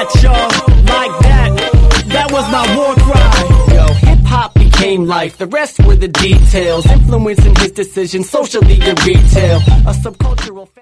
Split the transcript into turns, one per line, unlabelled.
that, y'all, like that. That was my war cry. Yo, hip-hop became life, the rest were the details, influencing his decisions socially and retail. A subcultural